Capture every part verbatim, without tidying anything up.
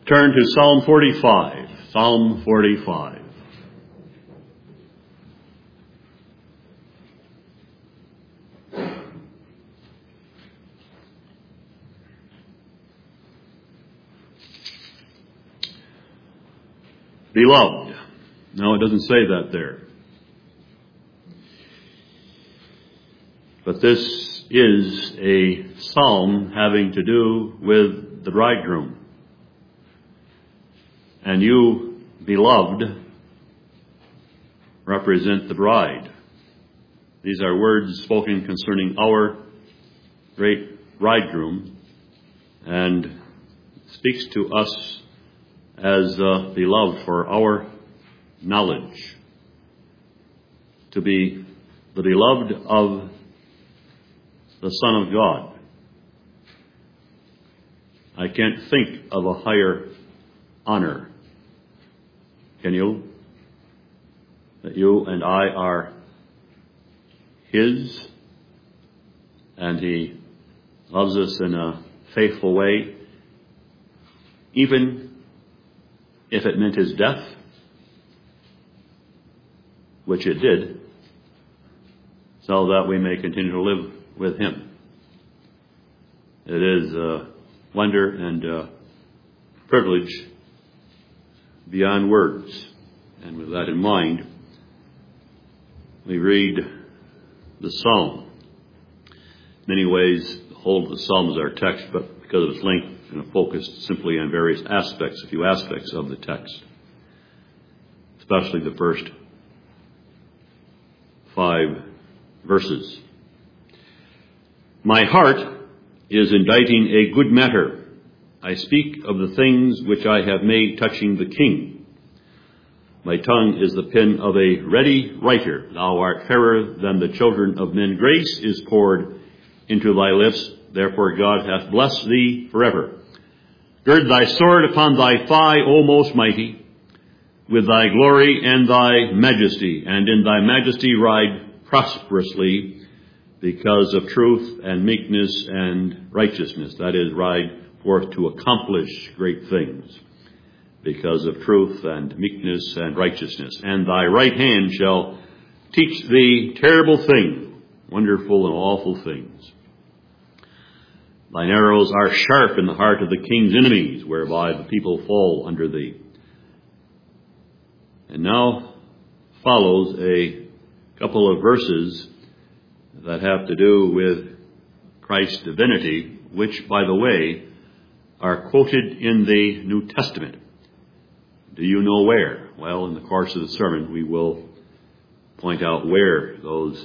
Turn to Psalm forty-five. Psalm forty-five. Beloved. No, it doesn't say that there. But this is a psalm having to do with the bridegroom. And you, beloved, represent the bride. These are words spoken concerning our great bridegroom, and speaks to us as uh, beloved for our knowledge. To be the beloved of the Son of God. I can't think of a higher honor. Can you? That you and I are His, and He loves us in a faithful way, even if it meant His death, which it did, so that we may continue to live with Him. It is a wonder and a privilege beyond words. And with that in mind, we read the psalm. In many ways, the whole of the psalm is our text, but because of its length, I'm going to focus simply on various aspects, a few aspects of the text, especially the first five verses. My heart is inditing a good matter. I speak of the things which I have made touching the King. My tongue is the pen of a ready writer. Thou art fairer than the children of men. Grace is poured into thy lips. Therefore God hath blessed thee forever. Gird thy sword upon thy thigh, O most mighty, with thy glory and thy majesty, and in thy majesty ride prosperously, because of truth and meekness and righteousness. That is, ride forth to accomplish great things, because of truth and meekness and righteousness. And thy right hand shall teach thee terrible things, wonderful and awful things. Thine arrows are sharp in the heart of the king's enemies, whereby the people fall under thee. And now follows a couple of verses that have to do with Christ's divinity, which, by the way, are quoted in the New Testament. Do you know where? Well, in the course of the sermon, we will point out where those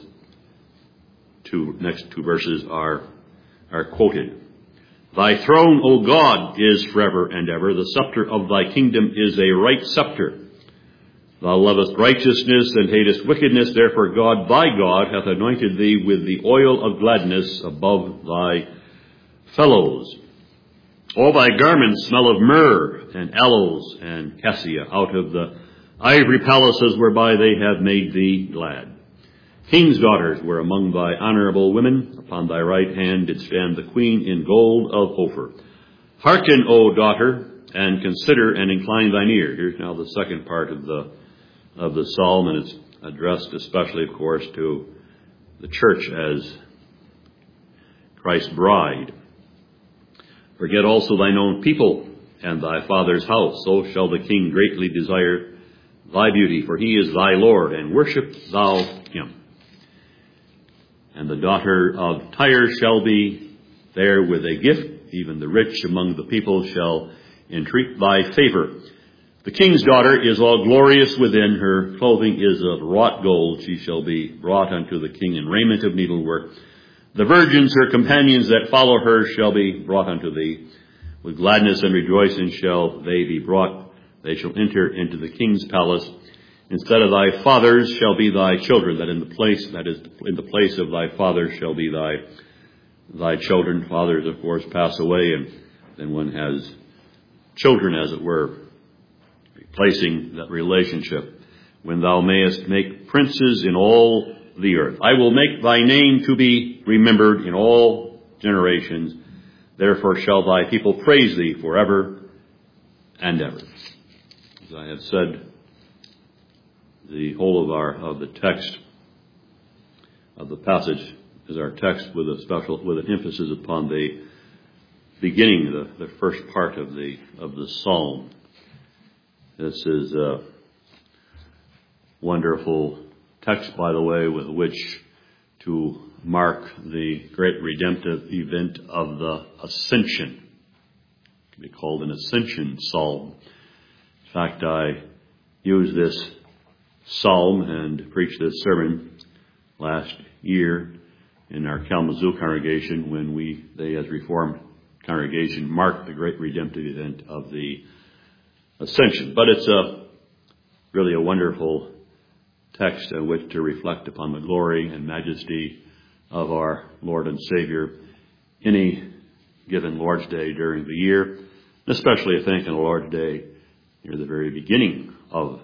two next two verses are, are quoted. Thy throne, O God, is forever and ever. The scepter of thy kingdom is a right scepter. Thou lovest righteousness and hatest wickedness. Therefore God, thy God, hath anointed thee with the oil of gladness above thy fellows. All thy garments smell of myrrh and aloes and cassia, out of the ivory palaces whereby they have made thee glad. King's daughters were among thy honorable women. Upon thy right hand did stand the queen in gold of Ophir. Hearken, O daughter, and consider and incline thine ear. Here's now the second part of the of the psalm, and it's addressed especially, of course, to the church as Christ's bride. Forget also thine own people and thy father's house. So shall the king greatly desire thy beauty, for he is thy Lord, and worship thou him. And the daughter of Tyre shall be there with a gift. Even the rich among the people shall entreat thy favor. The king's daughter is all glorious within. Her clothing is of wrought gold. She shall be brought unto the king in raiment of needlework. The virgins, her companions that follow her, shall be brought unto thee. With gladness and rejoicing shall they be brought. They shall enter into the king's palace. Instead of thy fathers shall be thy children, that in the place, that is, in the place of thy fathers shall be thy, thy children. Fathers, of course, pass away, and then one has children, as it were, replacing that relationship. When thou mayest make princes in all the earth. I will make thy name to be remembered in all generations. Therefore shall thy people praise thee forever and ever. As I have said, the whole of our of the text of the passage is our text with a special with an emphasis upon the beginning, the, the first part of the of the psalm. This is a wonderful text, by the way, with which to mark the great redemptive event of the Ascension. It can be called an Ascension psalm. In fact, I used this psalm and preached this sermon last year in our Kalamazoo congregation when we, they as Reformed congregation, marked the great redemptive event of the Ascension. But it's a really a wonderful text in which to reflect upon the glory and majesty of our Lord and Savior any given Lord's Day during the year, especially, I think, on a Lord's Day near the very beginning of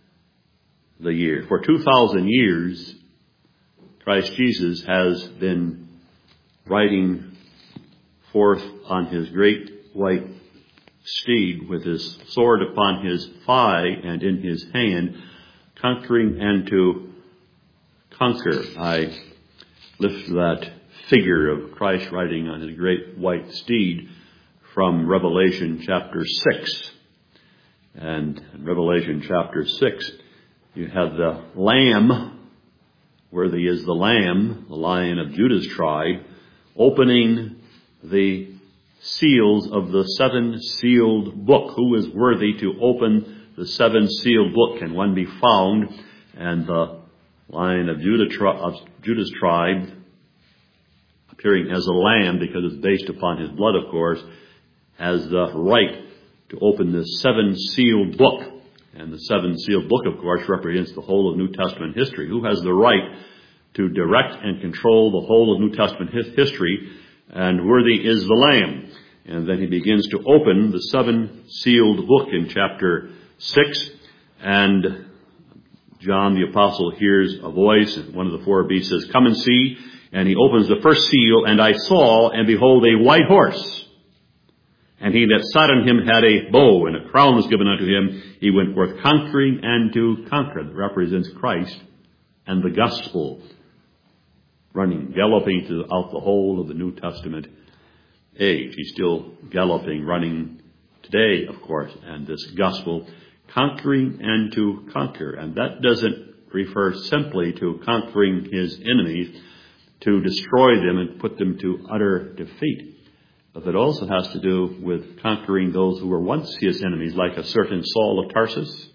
the year. For two thousand years, Christ Jesus has been riding forth on his great white steed with his sword upon his thigh and in his hand, conquering and to conquer. I lift that figure of Christ riding on his great white steed from Revelation chapter six. And in Revelation chapter six, you have the Lamb, worthy is the Lamb, the Lion of Judah's tribe, opening the seals of the seven-sealed book. Who is worthy to open the seven-sealed book? Can one be found? And the Lion of, Judah tri- of Judah's tribe, appearing as a lamb, because it's based upon his blood, of course, has the right to open this seven-sealed book. And the seven-sealed book, of course, represents the whole of New Testament history. Who has the right to direct and control the whole of New Testament history? And worthy is the Lamb. And then he begins to open the seven-sealed book in chapter six. And John the Apostle hears a voice, and one of the four beasts says, "Come and see." And he opens the first seal, and I saw, and behold, a white horse. And he that sat on him had a bow, and a crown was given unto him. He went forth conquering and to conquer. That represents Christ and the gospel, running, galloping throughout the whole of the New Testament age. He's still galloping, running today, of course, and this gospel, conquering and to conquer. And that doesn't refer simply to conquering his enemies, to destroy them and put them to utter defeat. But it also has to do with conquering those who were once his enemies, like a certain Saul of Tarsus,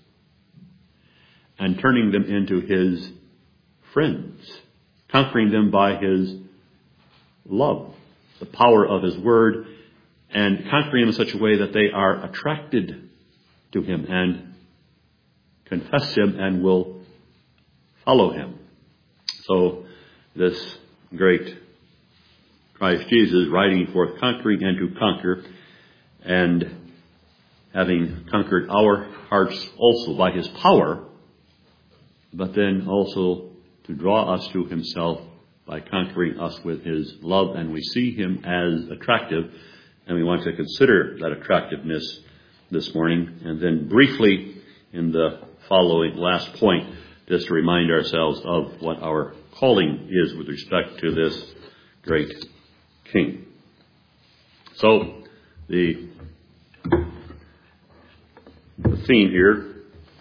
and turning them into his friends, conquering them by his love, the power of his word, and conquering them in such a way that they are attracted to him and confess him and will follow him. So this great Christ Jesus riding forth conquering and to conquer, and having conquered our hearts also by his power, but then also to draw us to himself by conquering us with his love. And we see him as attractive, and we want to consider that attractiveness this morning. And then briefly in the following last point, just to remind ourselves of what our calling is with respect to this great King. So the, the theme here,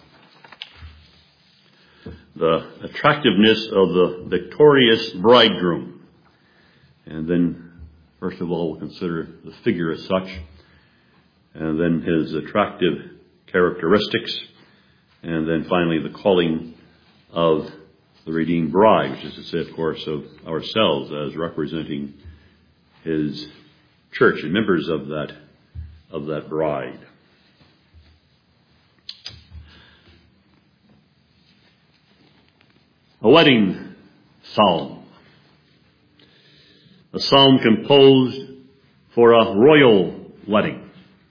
the attractiveness of the victorious bridegroom. And then, first of all, we'll consider the figure as such, and then his attractive characteristics, and then finally the calling of the redeemed bride, which is to say, of course, of ourselves as representing his church and members of that of that bride. A wedding psalm. A psalm composed for a royal wedding.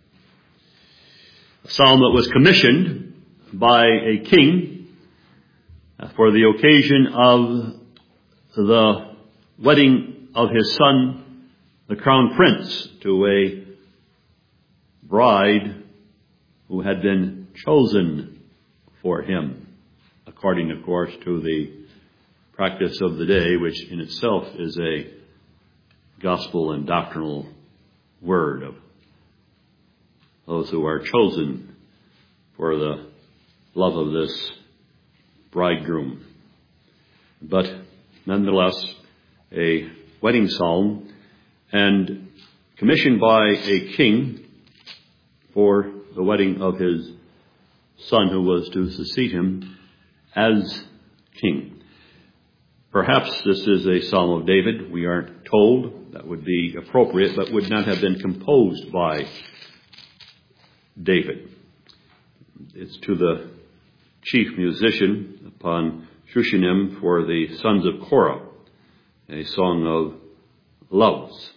A psalm that was commissioned by a king for the occasion of the wedding of his son, the crown prince, to a bride who had been chosen for him, according, of course, to the practice of the day, which in itself is a gospel and doctrinal word of those who are chosen for the love of this bridegroom. But nonetheless, a wedding psalm, and commissioned by a king for the wedding of his son who was to succeed him as king. Perhaps this is a psalm of David. We aren't told. That would be appropriate, but would not have been composed by David. It's to the chief musician upon Shushanim for the sons of Korah, a song of loves.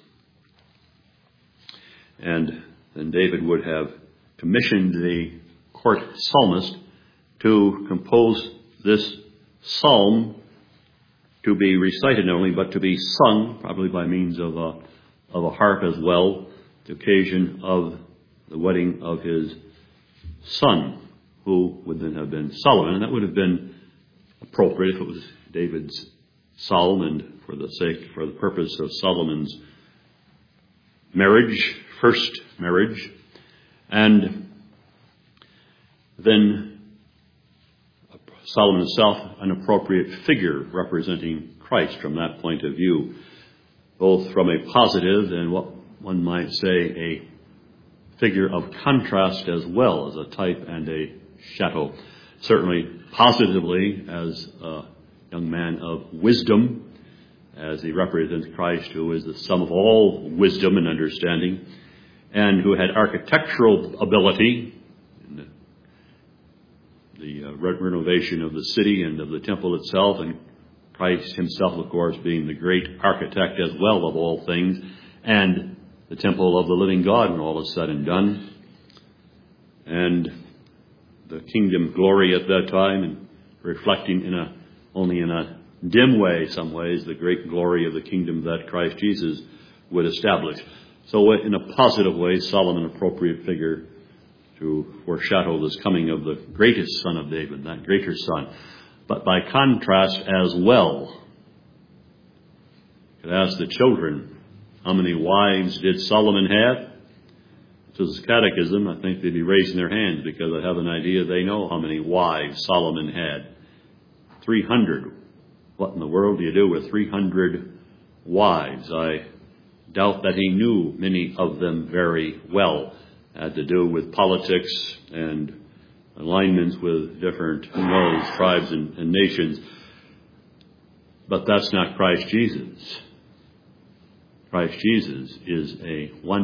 And then David would have commissioned the court psalmist to compose this psalm to be recited not only, but to be sung, probably by means of a, of a harp as well, the occasion of the wedding of his son, who would then have been Solomon. And that would have been appropriate if it was David's psalm, and for the sake, for the purpose of Solomon's marriage, first marriage. And then Solomon himself, an appropriate figure representing Christ from that point of view, both from a positive and what one might say a figure of contrast as well as a type and a shadow. Certainly positively as a young man of wisdom, as he represents Christ, who is the sum of all wisdom and understanding, and who had architectural ability in the, the uh, re- renovation of the city and of the temple itself, and Christ himself, of course, being the great architect as well of all things, and the temple of the living God when all is said and done, and the kingdom glory at that time, and reflecting in a only in a dim way, some ways, the great glory of the kingdom that Christ Jesus would establish. So in a positive way, Solomon, an appropriate figure to foreshadow this coming of the greatest son of David, that greater son. But by contrast as well, you could ask the children, how many wives did Solomon have? To this catechism, I think they'd be raising their hands because I have an idea they know how many wives Solomon had. three hundred. What in the world do you do with three hundred wives? I doubt that he knew many of them very well. It had to do with politics and alignments with different, who knows, tribes and, and nations. But that's not Christ Jesus. Christ Jesus is a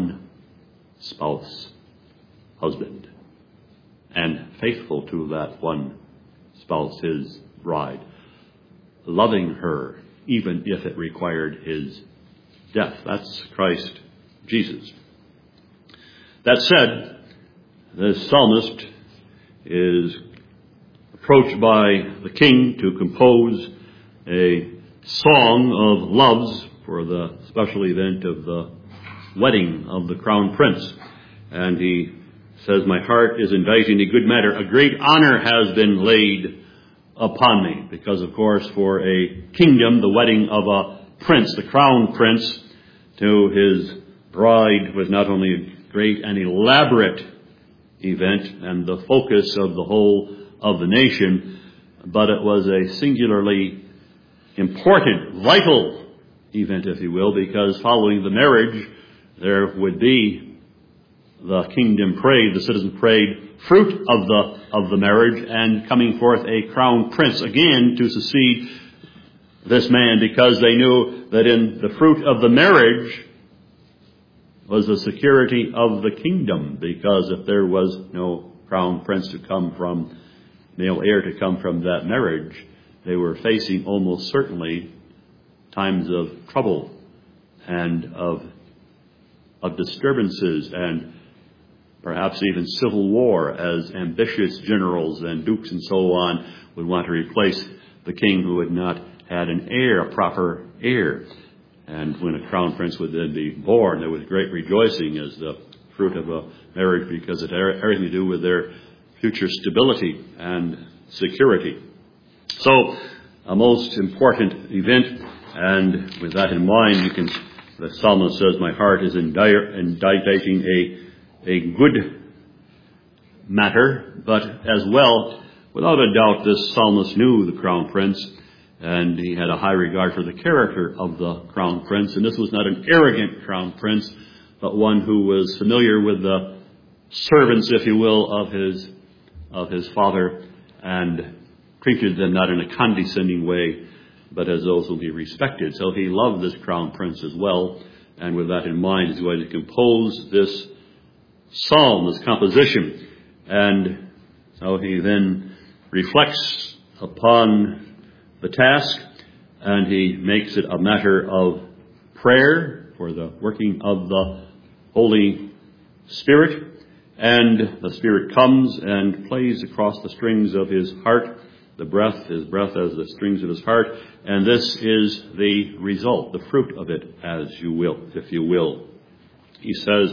one-spouse husband, and faithful to that one spouse, his bride, loving her even if it required his death. That's Christ Jesus. That said, the psalmist is approached by the king to compose a song of loves for the special event of the wedding of the crown prince. And he says, my heart is inviting a good matter. A great honor has been laid upon me. Because, of course, for a kingdom, the wedding of a prince, the crown prince, to his bride was not only a great and elaborate event and the focus of the whole of the nation, but it was a singularly important, vital event, if you will, because following the marriage, there would be the kingdom prayed, the citizen prayed, fruit of the of the marriage, and coming forth a crown prince again to succeed this man, because they knew that in the fruit of the marriage was the security of the kingdom, because if there was no crown prince to come from, male heir to come from that marriage, they were facing almost certainly times of trouble and of of disturbances and perhaps even civil war, as ambitious generals and dukes and so on would want to replace the king who had not had an heir, a proper heir. And when a crown prince would then be born, there was great rejoicing as the fruit of a marriage, because it has everything to do with their future stability and security. So, a most important event, and with that in mind, you can, the psalmist says, my heart is inditing a, a good matter, but as well, without a doubt, this psalmist knew the crown prince, and he had a high regard for the character of the crown prince, and this was not an arrogant crown prince, but one who was familiar with the servants, if you will, of his of his father, and treated them not in a condescending way, but as those whom he respected. So he loved this crown prince as well, and with that in mind, he's going to compose this psalm, this composition. And so he then reflects upon the task, and he makes it a matter of prayer for the working of the Holy Spirit. And the Spirit comes and plays across the strings of his heart, the breath, his breath as the strings of his heart. And this is the result, the fruit of it, as you will, if you will. He says,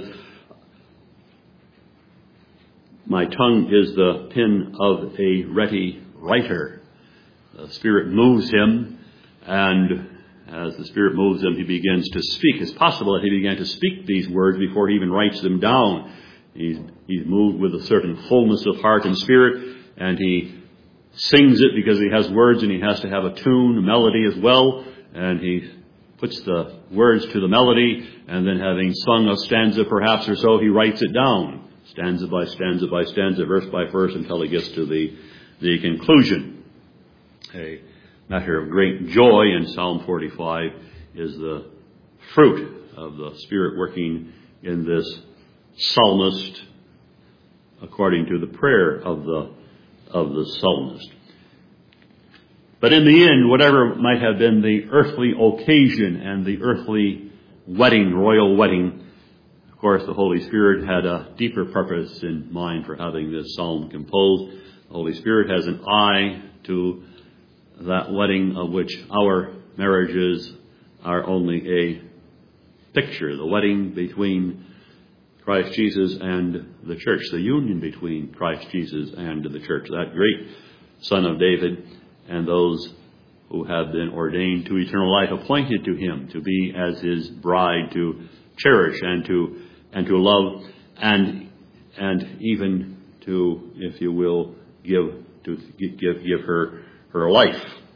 my tongue is the pen of a ready writer. The Spirit moves him, and as the Spirit moves him, he begins to speak. It's possible that he began to speak these words before he even writes them down. He's, he's moved with a certain fullness of heart and spirit, and he sings it because he has words, and he has to have a tune, a melody as well, and he puts the words to the melody, and then having sung a stanza perhaps or so, he writes it down, stanza by stanza by stanza, verse by verse, until he gets to the, the conclusion. A matter of great joy in Psalm forty-five is the fruit of the Spirit working in this psalmist according to the prayer of the of the psalmist. But in the end, whatever might have been the earthly occasion and the earthly wedding, royal wedding, of course the Holy Spirit had a deeper purpose in mind for having this psalm composed. The Holy Spirit has an eye to that wedding of which our marriages are only a picture, the wedding between Christ Jesus and the church, the union between Christ Jesus and the church, that great Son of David, and those who have been ordained to eternal life, appointed to him to be as his bride, to cherish and to and to love, and and even to, if you will, give to give give her her life.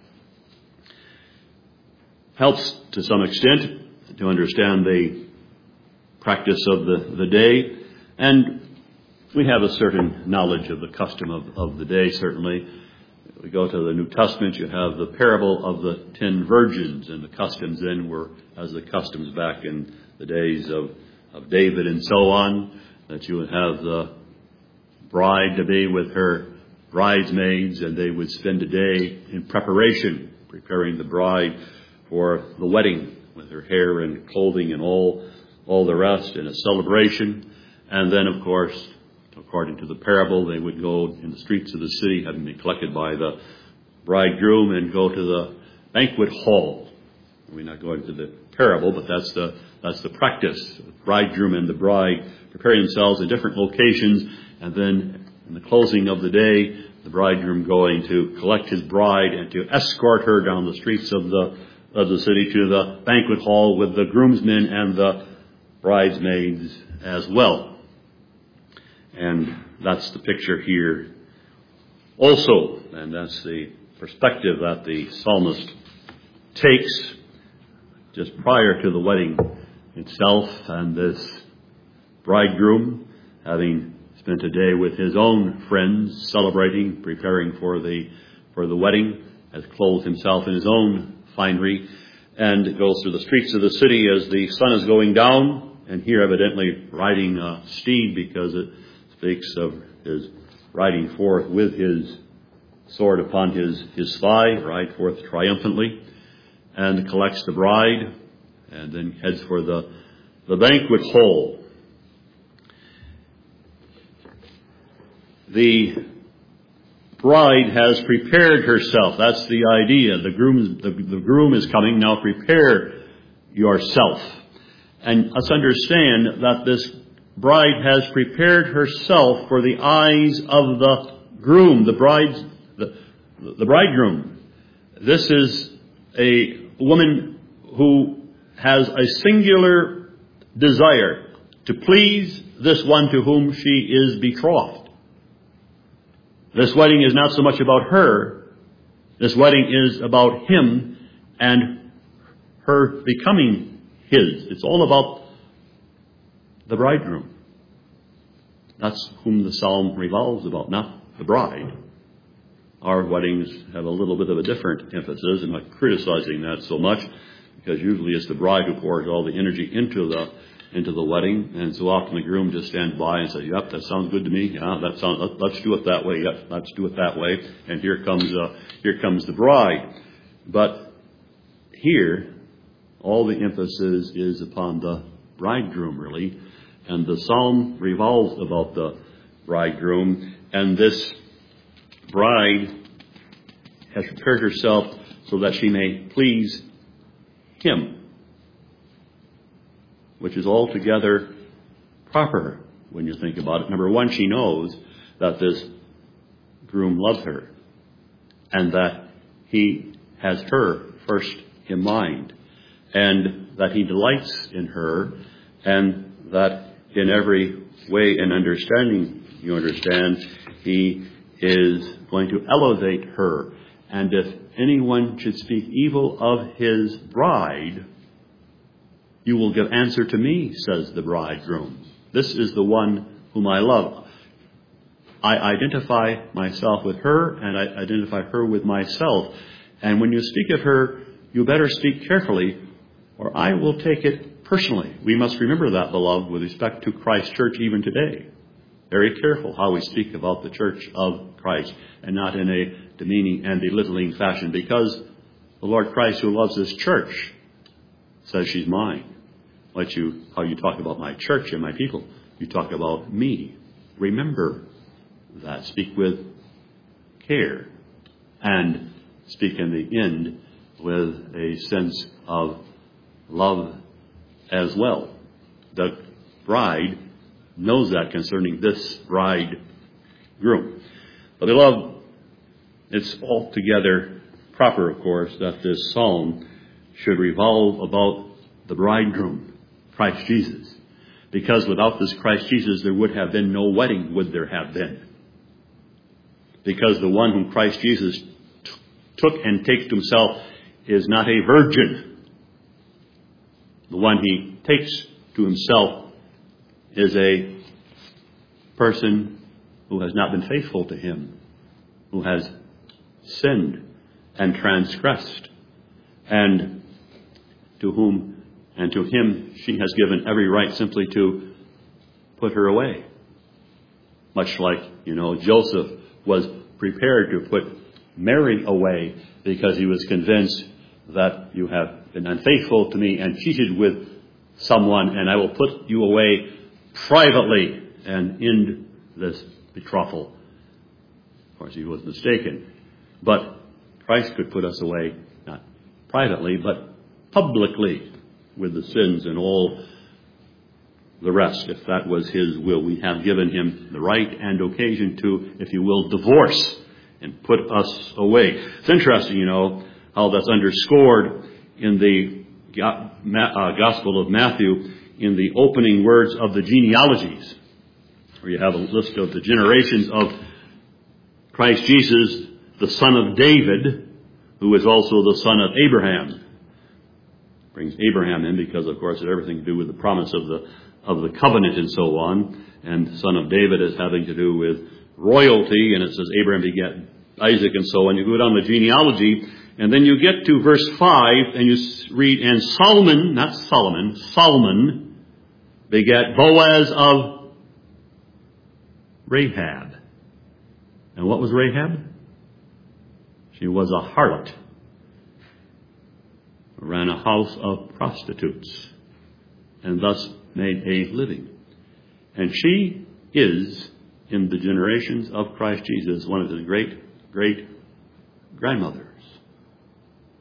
Helps to some extent to understand the practice of the, the day, and we have a certain knowledge of the custom of, of the day, certainly. We go to the New Testament, you have the parable of the ten virgins, and the customs then were as the customs back in the days of, of David and so on, that you would have the bride to be with her bridesmaids, and they would spend a day in preparation, preparing the bride for the wedding, with her hair and clothing and all all the rest, in a celebration. And then, of course, according to the parable, they would go in the streets of the city, having been collected by the bridegroom, and go to the banquet hall. We're not going to the parable, but that's the that's the practice. The bridegroom and the bride preparing themselves in different locations, and then in the closing of the day, the bridegroom going to collect his bride and to escort her down the streets of the of the city to the banquet hall with the groomsmen and the bridesmaids as well. And that's the picture here also, and that's the perspective that the psalmist takes just prior to the wedding itself, and this bridegroom, having spent a day with his own friends, celebrating, preparing for the for the wedding, has clothed himself in his own finery, and goes through the streets of the city as the sun is going down, and here evidently riding a steed, because it speaks of his riding forth with his sword upon his, his thigh, ride forth triumphantly, and collects the bride, and then heads for the, the banquet hall. The bride has prepared herself. That's the idea. The groom, the, the groom is coming. Now prepare yourself. And let's understand that this bride has prepared herself for the eyes of the groom, the bride's, the, the bridegroom. This is a woman who has a singular desire to please this one to whom she is betrothed. This wedding is not so much about her. This wedding is about him and her becoming his. It's all about the bridegroom. That's whom the psalm revolves about, not the bride. Our weddings have a little bit of a different emphasis. I'm not criticizing that so much, because usually it's the bride who pours all the energy into the into the wedding, and so often the groom just stands by and says, "Yep, that sounds good to me. Yeah, that sounds. Let, let's do it that way. Yep, let's do it that way." And here comes uh, here comes the bride. But here, all the emphasis is upon the bridegroom, really, and the psalm revolves about the bridegroom. And this bride has prepared herself so that she may please him, which is altogether proper when you think about it. Number one, she knows that this groom loves her and that he has her first in mind, and that he delights in her, and that in every way and understanding, you understand, he is going to elevate her. And if anyone should speak evil of his bride, you will give answer to me, says the bridegroom. This is the one whom I love. I identify myself with her, and I identify her with myself. And when you speak of her, you better speak carefully, or I will take it personally. We must remember that, beloved, with respect to Christ's church even today. Very careful how we speak about the church of Christ, and not in a demeaning and belittling fashion, because the Lord Christ, who loves this church, says she's mine. Let you, how you talk about my church and my people, you talk about me. Remember that. Speak with care, and speak in the end with a sense of love as well. The bride knows that concerning this bridegroom. But beloved, it's altogether proper, of course, that this psalm should revolve about the bridegroom, Christ Jesus. Because without this Christ Jesus, there would have been no wedding, would there have been? Because the one whom Christ Jesus t- took and takes to himself is not a virgin. The one he takes to himself is a person who has not been faithful to him, who has sinned and transgressed, and to whom and to him she has given every right simply to put her away. Much like, you know, Joseph was prepared to put Mary away because he was convinced that you have been unfaithful to me and cheated with someone, and I will put you away privately and end this betrothal. Of course, he was mistaken. But Christ could put us away, not privately, but publicly, with the sins and all the rest, if that was his will. We have given him the right and occasion to, if you will, divorce and put us away. It's interesting, you know, how that's underscored in the Gospel of Matthew in the opening words of the genealogies, where you have a list of the generations of Christ Jesus, the son of David, who is also the son of Abraham. Brings Abraham in because, of course, it had everything to do with the promise of the of the covenant and so on. And son of David is having to do with royalty, and it says Abraham begat Isaac and so on. You go down the genealogy, and then you get to verse five, and you read, and Solomon, not Solomon, Solomon begat Boaz of Rahab. And what was Rahab? She was a harlot, ran a house of prostitutes, and thus made a living. And she is, in the generations of Christ Jesus, one of his great, great grandmothers,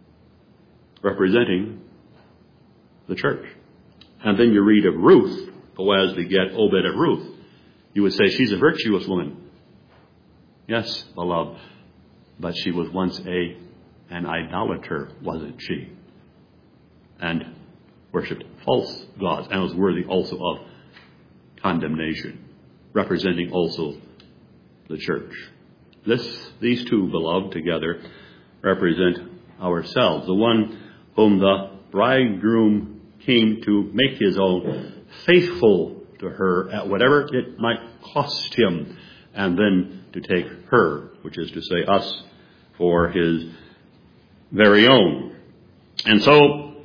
representing the church. And then you read of Ruth, Boaz beget Obed of Ruth. You would say she's a virtuous woman. Yes, beloved, but she was once a an idolater, wasn't she? And worshipped false gods, and was worthy also of condemnation, representing also the church. This, these two, beloved, together represent ourselves, the one whom the bridegroom came to make his own, faithful to her at whatever it might cost him, and then to take her, which is to say us, for his very own. And so,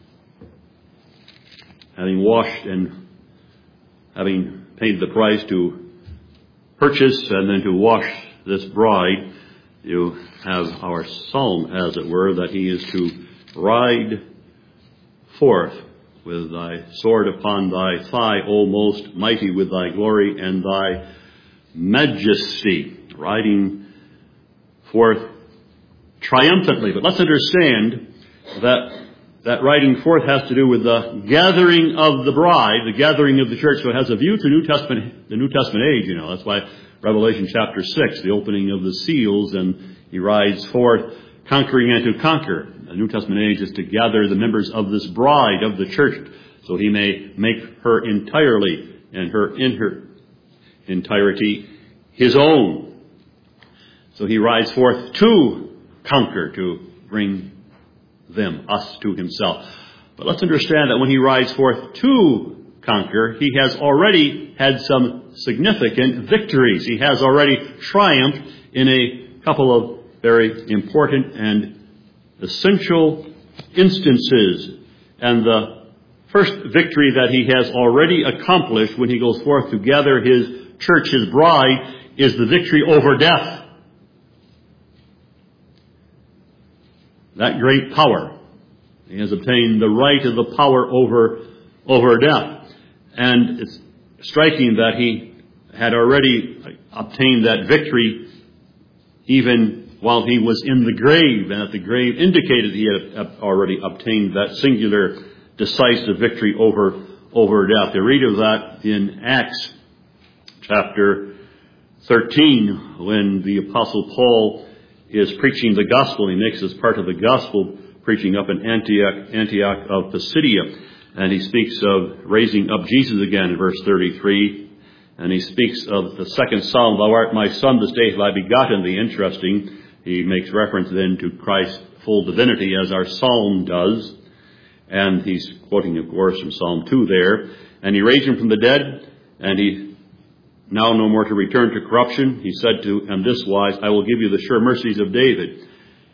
having washed and having paid the price to purchase and then to wash this bride, you have our psalm, as it were, that he is to ride forth with thy sword upon thy thigh, O most mighty, with thy glory and thy majesty, riding forth triumphantly. But let's understand that that riding forth has to do with the gathering of the bride, the gathering of the church. So it has a view to New Testament, the New Testament age, you know. That's why Revelation chapter six, the opening of the seals, and he rides forth conquering and to conquer. The New Testament age is to gather the members of this bride of the church, so he may make her entirely and her in her entirety his own. So he rides forth to conquer, to bring them, us, to himself. But let's understand that when he rides forth to conquer, he has already had some significant victories. He has already triumphed in a couple of very important and essential instances. And the first victory that he has already accomplished when he goes forth to gather his church, his bride, is the victory over death. That great power. He has obtained the right of the power over, over death. And it's striking that he had already obtained that victory even while he was in the grave, and that the grave indicated he had already obtained that singular decisive victory over, over death. You read of that in Acts chapter thirteen, when the Apostle Paul is preaching the gospel. He makes this part of the gospel preaching up in Antioch, Antioch of Pisidia. And he speaks of raising up Jesus again in verse thirty-three. And he speaks of the second psalm, Thou art my son, this day have I begotten thee. Interesting. He makes reference then to Christ's full divinity, as our psalm does. And he's quoting, of course, from Psalm two there. And he raised him from the dead, and he now no more to return to corruption. He said to him this wise, I will give you the sure mercies of David.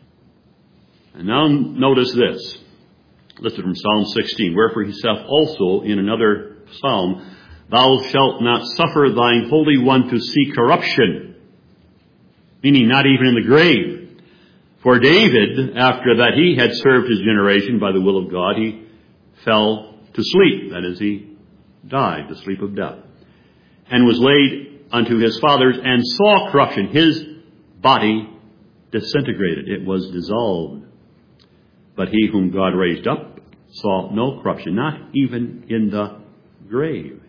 And now notice this, listed from Psalm sixteen. Wherefore he saith also in another psalm, Thou shalt not suffer thine Holy One to see corruption. Meaning not even in the grave. For David, after that he had served his generation by the will of God, he fell to sleep. That is, he died, the sleep of death. And was laid unto his fathers, and saw corruption. His body disintegrated. It was dissolved. But he whom God raised up saw no corruption, not even in the grave.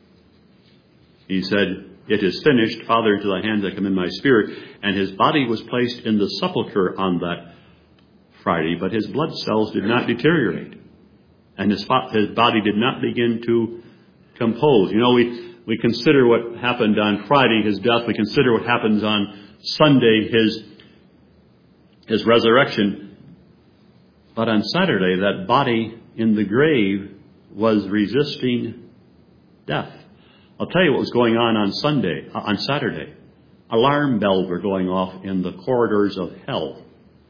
He said, It is finished. Father, into thy hands I commend my spirit. And his body was placed in the sepulchre on that Friday, but his blood cells did not deteriorate. And his, his body did not begin to compose. You know, we, we consider what happened on Friday, his death. We consider what happens on Sunday, his, his resurrection. But on Saturday, that body in the grave was resisting death. I'll tell you what was going on on Sunday, uh, on Saturday. Alarm bells were going off in the corridors of hell.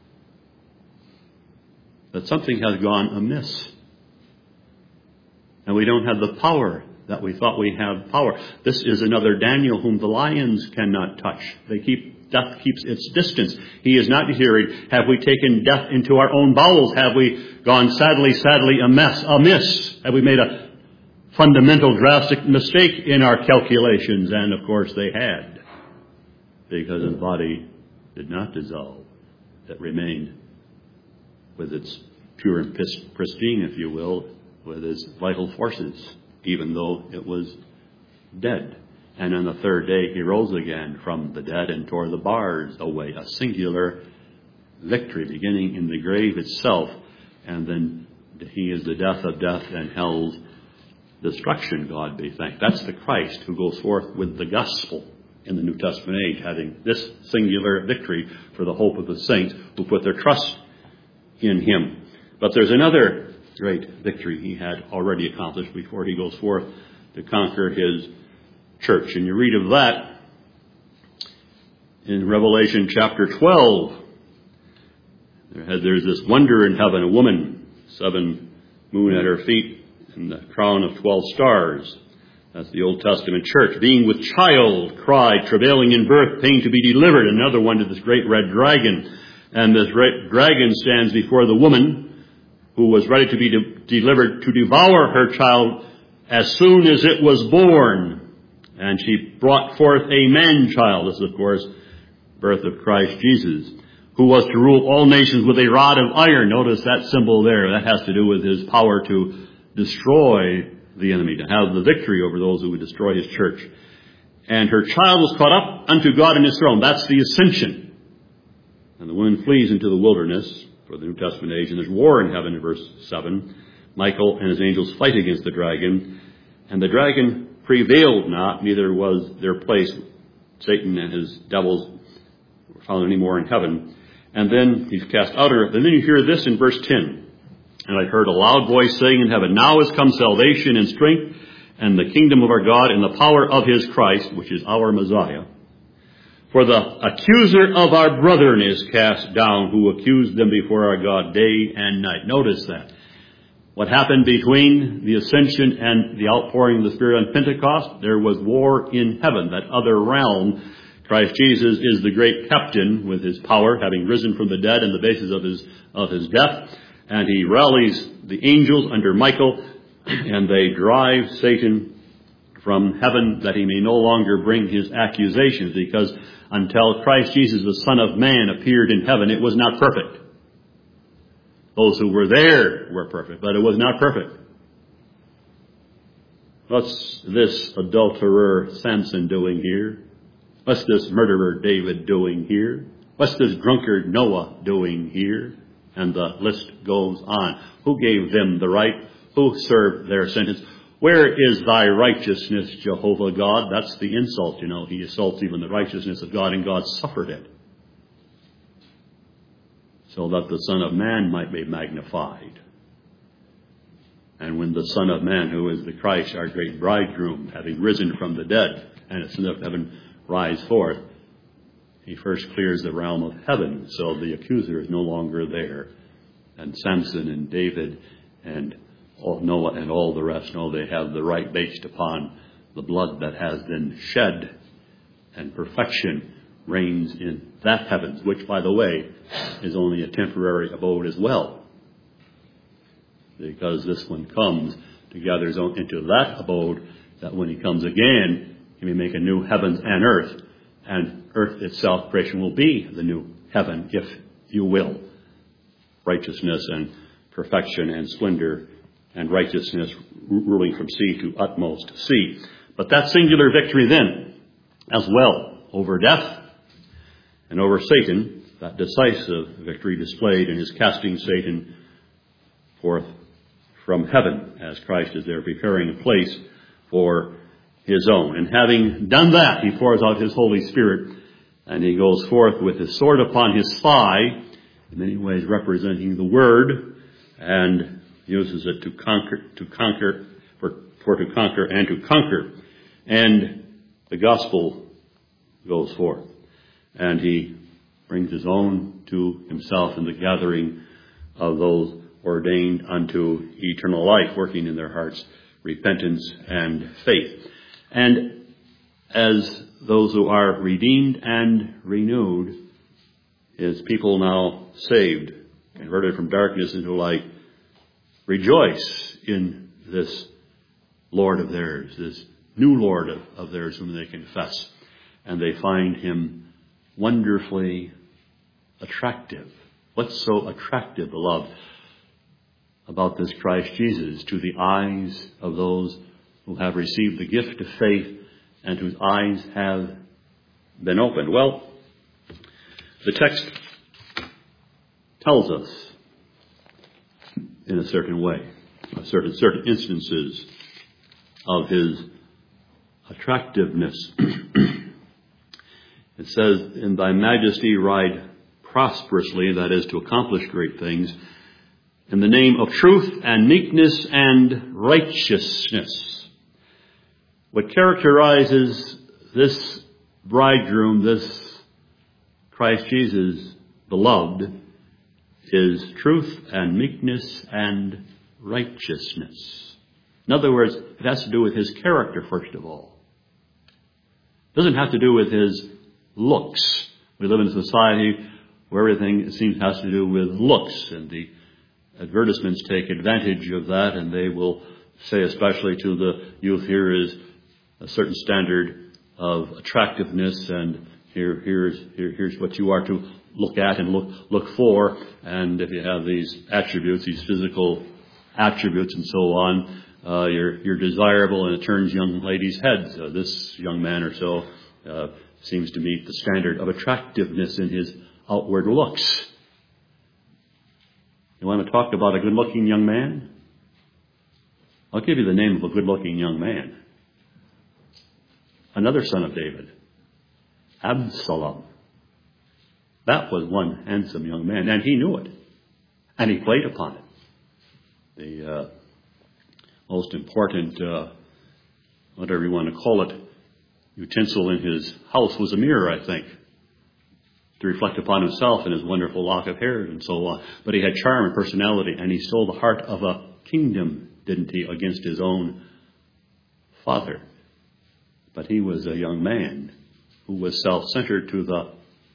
That something has gone amiss. And we don't have the power that we thought we have power. This is another Daniel whom the lions cannot touch. They keep, death keeps its distance. He is not hearing. Have we taken death into our own bowels? Have we gone sadly, sadly amiss? amiss? Have we made a fundamental, drastic mistake in our calculations? And of course they had, because his body did not dissolve. It remained with its pure and pristine, if you will, with its vital forces even though it was dead. And on the third day he rose again from the dead and tore the bars away. A singular victory beginning in the grave itself, and then he is the death of death and hell's destruction, God be thanked. That's the Christ who goes forth with the gospel in the New Testament age, having this singular victory for the hope of the saints who put their trust in him. But there's another great victory he had already accomplished before he goes forth to conquer his church. And you read of that in Revelation chapter twelve. There's this wonder in heaven, a woman, seven moon at her feet, and the crown of twelve stars. That's the Old Testament church. Being with child, cried, travailing in birth, pain to be delivered. Another one to this great red dragon. And this red dragon stands before the woman who was ready to be de- delivered to devour her child as soon as it was born. And she brought forth a man-child. This is, of course, birth of Christ Jesus, who was to rule all nations with a rod of iron. Notice that symbol there. That has to do with his power to destroy the enemy, to have the victory over those who would destroy his church. And her child was caught up unto God in his throne. That's the ascension. And the woman flees into the wilderness for the New Testament age. And there's war in heaven in verse seven. Michael and his angels fight against the dragon. And the dragon prevailed not, neither was their place. Satan and his devils were found any more in heaven. And then he's cast out of earth. And then you hear this in verse ten. And I heard a loud voice saying in heaven, now is come salvation and strength and the kingdom of our God and the power of his Christ, which is our Messiah. For the accuser of our brethren is cast down, who accused them before our God day and night. Notice that. What happened between the ascension and the outpouring of the Spirit on Pentecost? There was war in heaven, that other realm. Christ Jesus is the great captain with his power, having risen from the dead in the basis of his, of his death. And he rallies the angels under Michael, and they drive Satan from heaven that he may no longer bring his accusations, because until Christ Jesus, the Son of Man, appeared in heaven, it was not perfect. Those who were there were perfect, but it was not perfect. What's this adulterer Samson doing here? What's this murderer David doing here? What's this drunkard Noah doing here? And the list goes on. Who gave them the right? Who served their sentence? Where is thy righteousness, Jehovah God? That's the insult, you know. He assaults even the righteousness of God, and God suffered it, so that the Son of Man might be magnified. And when the Son of Man, who is the Christ, our great bridegroom, having risen from the dead and ascended up heaven, rise forth, he first clears the realm of heaven, so the accuser is no longer there. And Samson and David and Noah and all the rest know they have the right based upon the blood that has been shed, and perfection reigns in that heavens, which, by the way, is only a temporary abode as well, because this one comes to gather his own into that abode, that when he comes again, he may make a new heavens and earth. And earth itself, creation, will be the new heaven, if you will. Righteousness and perfection and splendor and righteousness ruling from sea to utmost sea. But that singular victory then, as well, over death and over Satan, that decisive victory displayed in his casting Satan forth from heaven, as Christ is there preparing a place for his own. And having done that, he pours out his Holy Spirit, and he goes forth with his sword upon his thigh, in many ways representing the Word, and uses it to conquer, to conquer, for, for to conquer and to conquer. And the gospel goes forth, and he brings his own to himself in the gathering of those ordained unto eternal life, working in their hearts repentance and faith. And as those who are redeemed and renewed, his people now saved, converted from darkness into light, rejoice in this Lord of theirs, this new Lord of, of theirs whom they confess. And they find him wonderfully attractive. What's so attractive, beloved, about this Christ Jesus to the eyes of those who have received the gift of faith and whose eyes have been opened. Well, the text tells us in a certain way, certain, certain instances of his attractiveness. It says, in thy majesty ride prosperously, that is, to accomplish great things, in the name of truth and meekness and righteousness. What characterizes this bridegroom, this Christ Jesus beloved, is truth and meekness and righteousness. In other words, it has to do with his character, first of all. It doesn't have to do with his looks. We live in a society where everything, it seems, has to do with looks, and the advertisements take advantage of that, and they will say, especially to the youth, here is a certain standard of attractiveness, and here, here's, here, here's what you are to look at and look, look for, and if you have these attributes, these physical attributes and so on, uh, you're, you're desirable, and it turns young ladies' heads. Uh, this young man or so uh, seems to meet the standard of attractiveness in his outward looks. You want to talk about a good-looking young man? I'll give you the name of a good-looking young man. Another son of David, Absalom. That was one handsome young man, and he knew it, and he played upon it. The uh, most important, uh, whatever you want to call it, utensil in his house was a mirror, I think, to reflect upon himself and his wonderful lock of hair and so on. But he had charm and personality, and he stole the heart of a kingdom, didn't he, against his own father. But he was a young man who was self-centered to the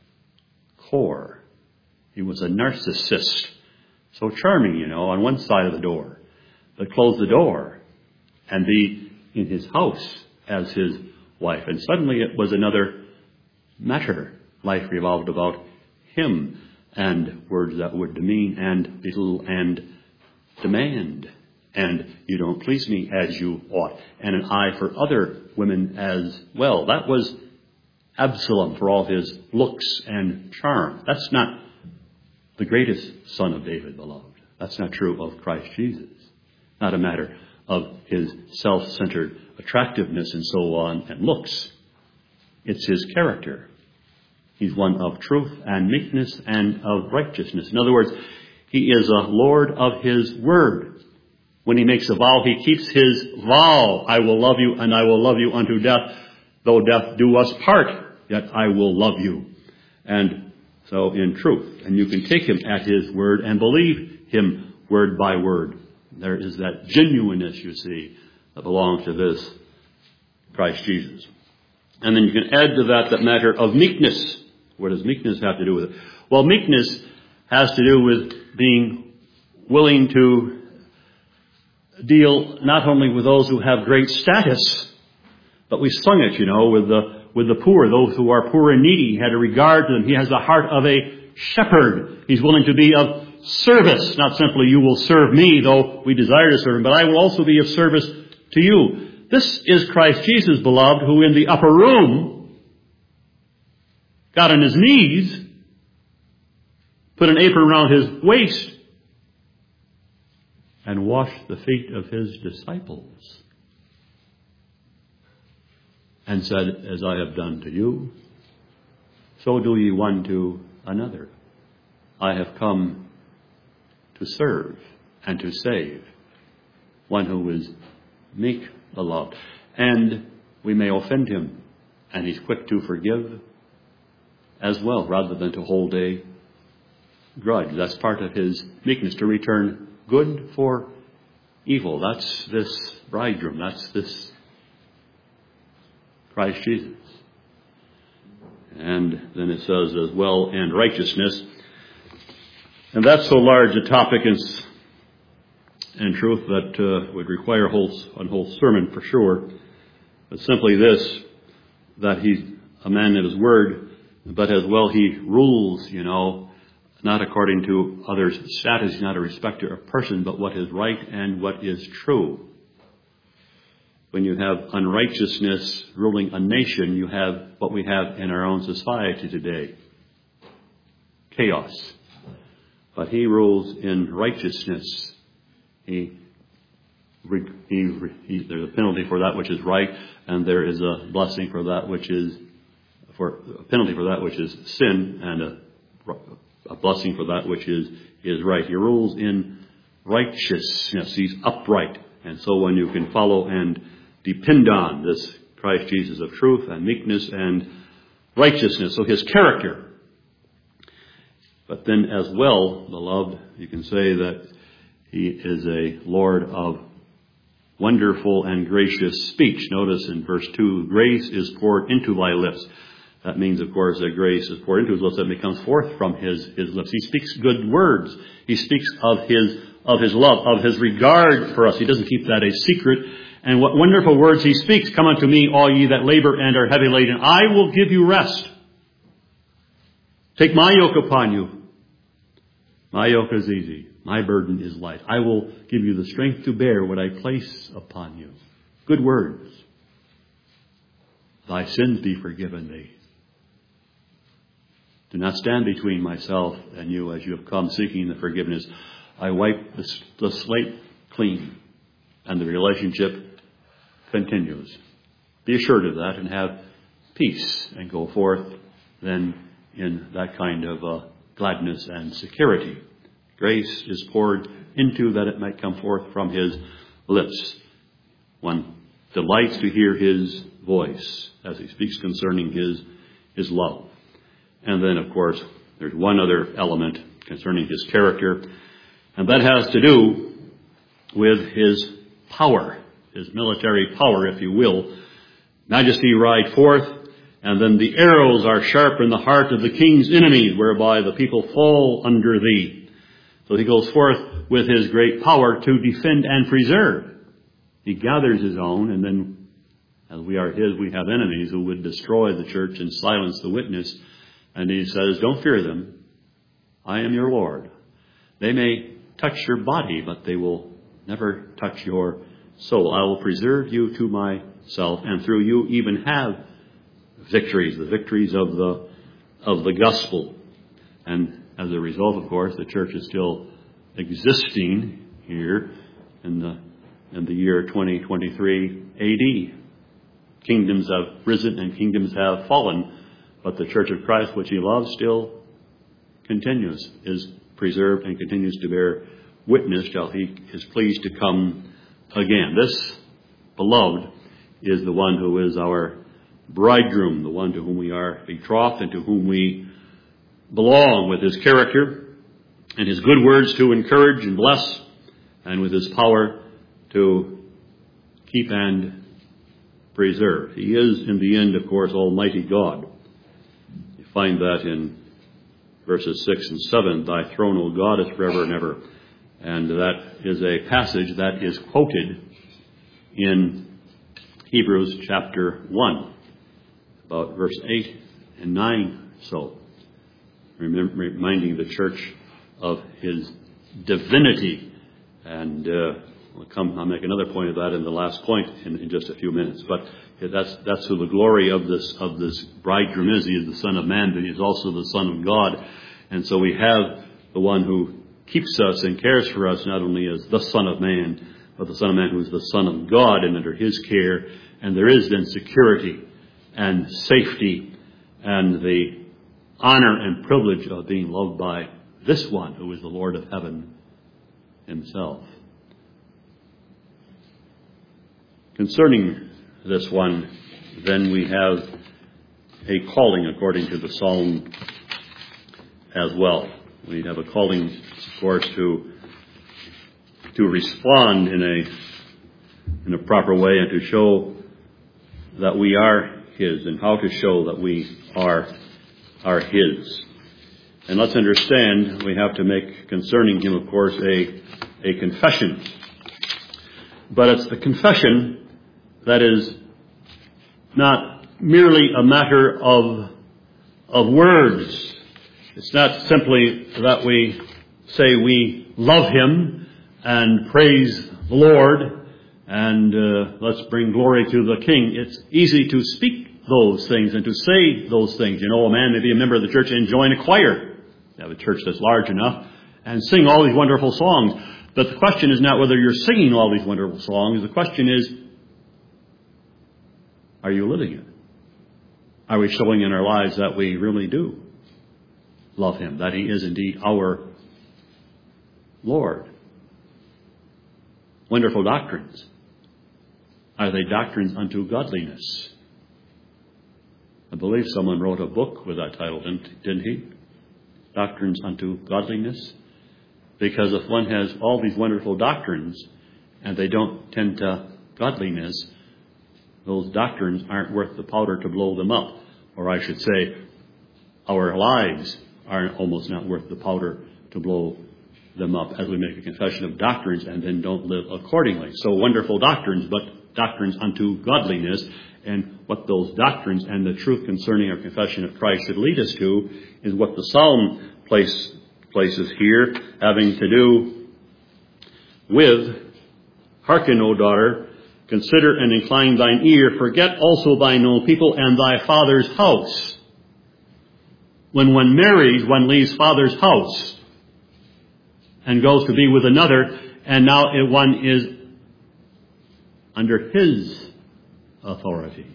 core. He was a narcissist. So charming, you know, on one side of the door, but close the door and be in his house as his wife. And suddenly it was another matter. Life revolved about him and words that would demean and belittle and demand. And you don't please me as you ought. And an eye for other women as well. That was Absalom for all his looks and charm. That's not the greatest son of David, beloved. That's not true of Christ Jesus. Not a matter of his self-centered attractiveness and so on and looks. It's his character. He's one of truth and meekness and of righteousness. In other words, he is a Lord of his word. When he makes a vow, he keeps his vow. I will love you, and I will love you unto death, though death do us part, yet I will love you. And so in truth, and you can take him at his word and believe him word by word. There is that genuineness, you see, that belongs to this Christ Jesus. And then you can add to that that matter of meekness. What does meekness have to do with it? Well, meekness has to do with being willing to deal not only with those who have great status, but we sung it, you know, with the with the poor, those who are poor and needy. He had a regard to them. He has the heart of a shepherd. He's willing to be of service, not simply you will serve me, though we desire to serve him, but I will also be of service to you. This is Christ Jesus, beloved, who in the upper room got on his knees, put an apron around his waist, and washed the feet of his disciples, and said, as I have done to you, so do ye one to another. I have come to serve and to save, one who is meek, beloved. And we may offend him, and he's quick to forgive as well, rather than to hold a grudge. That's part of his meekness, to return good for evil. That's this bridegroom. That's this Christ Jesus. And then it says as well, and righteousness. And that's so large a topic in, in truth that uh, would require a whole, a whole sermon for sure. But simply this, that he's a man of his word, but as well he rules, you know, not according to others' status. He's not a respecter of person, but what is right and what is true. when you have unrighteousness ruling a nation, you have what we have in our own society today. Chaos. But he rules in righteousness. He, he, he, there's a penalty for that which is right, and there is a blessing for that which is, for a penalty for that which is sin, and a, a blessing for that which is, is right. He rules in righteousness. He's upright. And so when you can follow and depend on this Christ Jesus of truth and meekness and righteousness, so his character. But then as well, beloved, you can say that he is a Lord of wonderful and gracious speech. Notice in verse two, grace is poured into thy lips. That means, of course, that grace is poured into his lips, that it comes forth from his, his lips. He speaks good words. He speaks of his, of his love, of his regard for us. He doesn't keep that a secret. And what wonderful words he speaks. Come unto me, all ye that labor and are heavy laden. I will give you rest. Take my yoke upon you. My yoke is easy. My burden is light. I will give you the strength to bear what I place upon you. Good words. Thy sins be forgiven thee. Do not stand between myself and you as you have come seeking the forgiveness. I wipe the, the slate clean, and the relationship continues. Be assured of that and have peace and go forth then in that kind of uh, gladness and security. Grace is poured into that it might come forth from his lips. One delights to hear his voice as he speaks concerning his, his love. And then, of course, there's one other element concerning his character, and that has to do with his power, his military power, if you will. Majesty ride forth, and then the arrows are sharp in the heart of the king's enemies, whereby the people fall under thee. So he goes forth with his great power to defend and preserve. He gathers his own, and then, as we are his, we have enemies who would destroy the church and silence the witness. And he says, don't fear them. I am your Lord. They may touch your body, but they will never touch your soul. I will preserve you to myself, and through you even have victories, the victories of the of the gospel. And as a result, of course, the church is still existing here in the in the year twenty twenty-three A D. Kingdoms have risen and kingdoms have fallen, but the church of Christ, which he loves, still continues, is preserved, and continues to bear witness till he is pleased to come again. This, beloved, is the one who is our bridegroom, the one to whom we are betrothed and to whom we belong, with his character and his good words to encourage and bless, and with his power to keep and preserve. He is, in the end, of course, Almighty God. You find that in verses six and seven, thy throne, O God, is forever and ever. And that is a passage that is quoted in Hebrews chapter one, about verse eight and nine, so reminding the church of his divinity. And uh, we'll come, I'll make another point of that in the last point in, in just a few minutes. But that's that's who the glory of this of this bridegroom is. He is the Son of Man, but he is also the Son of God. And so we have the one who keeps us and cares for us, not only as the Son of Man, but the Son of Man who is the Son of God and under his care. And there is then security and safety and the honor and privilege of being loved by this one who is the Lord of heaven himself. Concerning this one, then we have a calling according to the Psalm as well. We have a calling, of course, to to respond in a in a proper way and to show that we are his, and how to show that we are are his. And let's understand, we have to make concerning him, of course, a a confession. But it's the confession that is not merely a matter of of words. It's not simply that we say we love him and praise the Lord and uh, let's bring glory to the King. It's easy to speak those things and to say those things. You know, a man may be a member of the church and join a choir. You have a church that's large enough and sing all these wonderful songs. But the question is not whether you're singing all these wonderful songs. The question is, are you living it? Are we showing in our lives that we really do love Him, that He is indeed our Lord? Wonderful doctrines. Are they doctrines unto godliness? I believe someone wrote a book with that title, didn't, didn't he? Doctrines unto godliness. Because if one has all these wonderful doctrines and they don't tend to godliness, those doctrines aren't worth the powder to blow them up. Or I should say, our lives are almost not worth the powder to blow them up as we make a confession of doctrines and then don't live accordingly. So wonderful doctrines, but doctrines unto godliness. And what those doctrines and the truth concerning our confession of Christ should lead us to is what the Psalm place, places here, having to do with, hearken, O daughter, consider and incline thine ear, forget also thine own people and thy father's house. When one marries, one leaves father's house and goes to be with another, and now one is under his authority.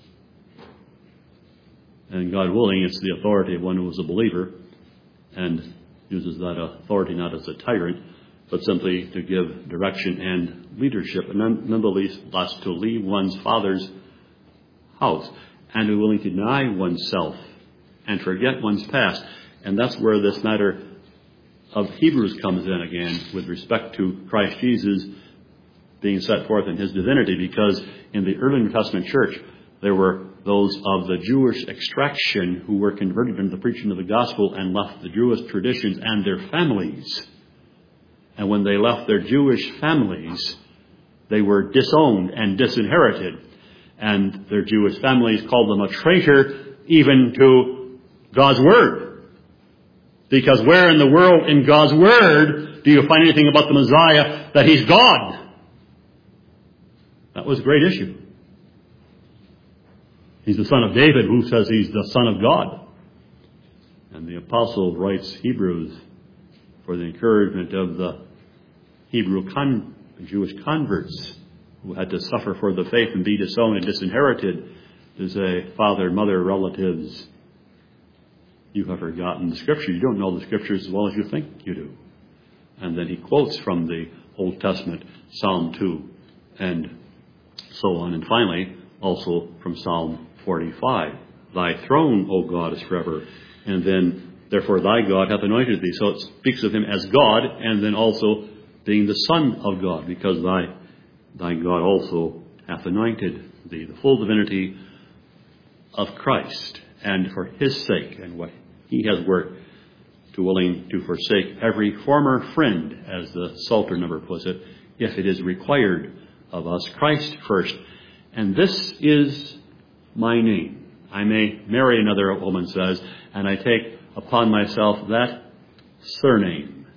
And God willing, it's the authority of one who is a believer and uses that authority not as a tyrant, but simply to give direction and leadership, and nonetheless thus to leave one's father's house and to be willing to deny oneself and forget one's past. And that's where this matter of Hebrews comes in again with respect to Christ Jesus being set forth in His divinity, because in the early New Testament church there were those of the Jewish extraction who were converted into the preaching of the gospel and left the Jewish traditions and their families. And when they left their Jewish families, they were disowned and disinherited. And their Jewish families called them a traitor even to God's Word. Because where in the world in God's Word do you find anything about the Messiah that He's God? That was a great issue. He's the son of David. Who says He's the Son of God? And the apostle writes Hebrews for the encouragement of the Hebrew con- Jewish converts who had to suffer for the faith and be disowned and disinherited, to say, father, mother, relatives, you have forgotten the Scripture. You don't know the Scriptures as well as you think you do. And then he quotes from the Old Testament, Psalm two, and so on. And finally, also from Psalm forty-five, thy throne, O God, is forever. And then, therefore, thy God hath anointed thee. So it speaks of Him as God, and then also being the Son of God, because thy, thy God also hath anointed thee. The full divinity of Christ, and for His sake, and what He has worked, to willing to forsake every former friend, as the Psalter number puts it, if it is required of us. Christ first. And this is my name. I may marry another, a woman says, and I take upon myself that surname.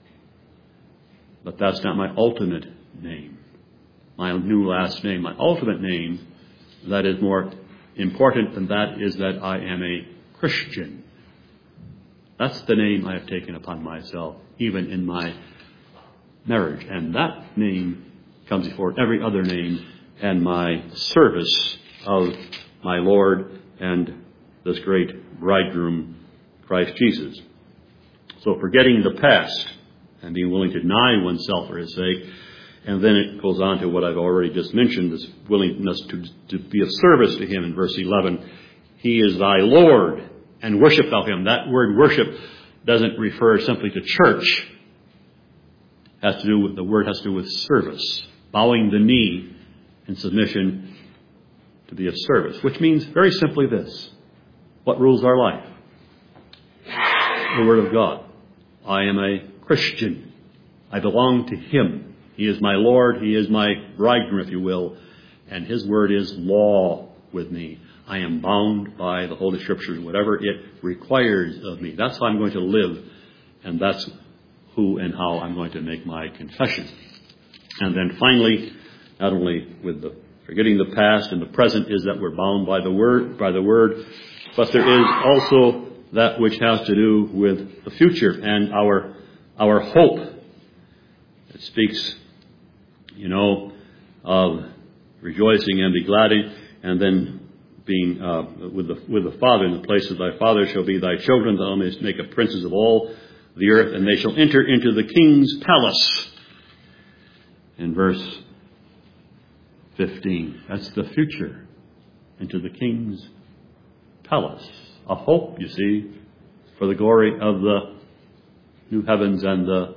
But that's not my ultimate name, my new last name. My ultimate name, that is more important than that, is that I am a Christian. That's the name I have taken upon myself, even in my marriage. And that name comes before every other name, and my service of my Lord and this great bridegroom, Christ Jesus. So forgetting the past and being willing to deny oneself for His sake. And then it goes on to what I've already just mentioned, this willingness to, to be of service to Him in verse eleven. He is thy Lord, and worship thou Him. That word worship doesn't refer simply to church. It has to do with, the word has to do with service. Bowing the knee in submission to be of service. Which means very simply this. What rules our life? The Word of God. I am a Christian. I belong to Him. He is my Lord. He is my bridegroom, if you will. And His Word is law with me. I am bound by the Holy Scriptures, whatever it requires of me. That's how I'm going to live. And that's who and how I'm going to make my confession. And then finally, not only with the forgetting the past and the present is that we're bound by the word, by the word, but there is also that which has to do with the future and our our hope. It speaks, you know, of rejoicing and be glad in, and then being uh, with the with the Father. In the place of thy Father shall be thy children, thou mayest make up princes of all the earth, and they shall enter into the king's palace. In verse fifteen, that's the future, into the king's palace. A hope, you see, for the glory of the new heavens and the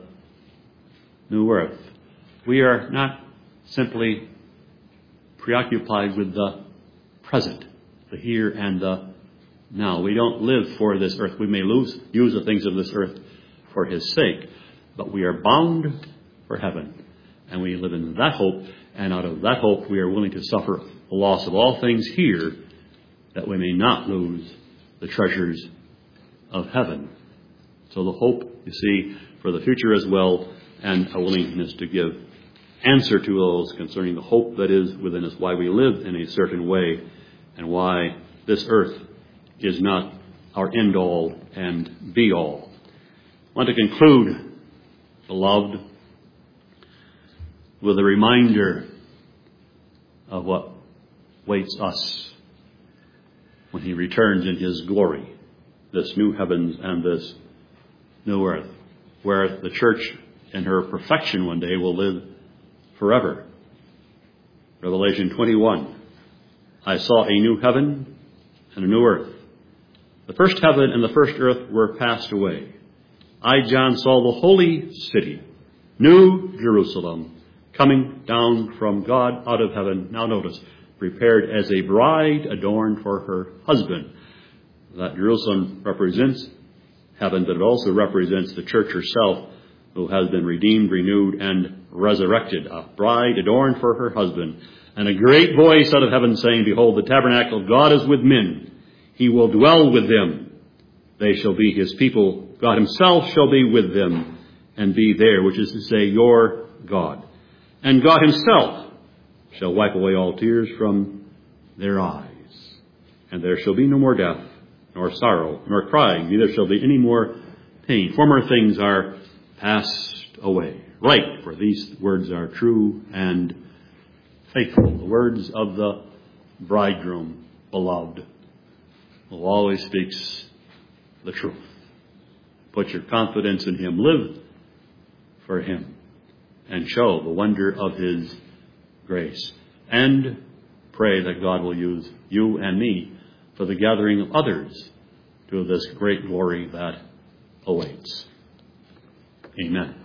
new earth. We are not simply preoccupied with the present, the here and the now. We don't live for this earth. We may lose, use the things of this earth for his sake, but we are bound for heaven. And we live in that hope, and out of that hope we are willing to suffer the loss of all things here, that we may not lose the treasures of heaven. So the hope, you see, for the future as well, and a willingness to give answer to those concerning the hope that is within us, why we live in a certain way, and why this earth is not our end-all and be-all. I want to conclude, beloved, with a reminder of what waits us when he returns in his glory, this new heavens and this new earth, where the church in her perfection one day will live forever. Revelation twenty-one, I saw a new heaven and a new earth. The first heaven and the first earth were passed away. I, John, saw the holy city, New Jerusalem, coming down from God out of heaven. Now notice, prepared as a bride adorned for her husband. That Jerusalem represents heaven, but it also represents the church herself, who has been redeemed, renewed, and resurrected. A bride adorned for her husband. And a great voice out of heaven saying, behold, the tabernacle of God is with men. He will dwell with them. They shall be his people. God himself shall be with them and be there, which is to say, your God. And God himself shall wipe away all tears from their eyes. And there shall be no more death, nor sorrow, nor crying, neither shall be any more pain. Former things are passed away. Right, for these words are true and faithful. The words of the bridegroom, beloved, who always speaks the truth. Put your confidence in him. Live for him. And show the wonder of his grace. And pray that God will use you and me for the gathering of others to this great glory that awaits. Amen.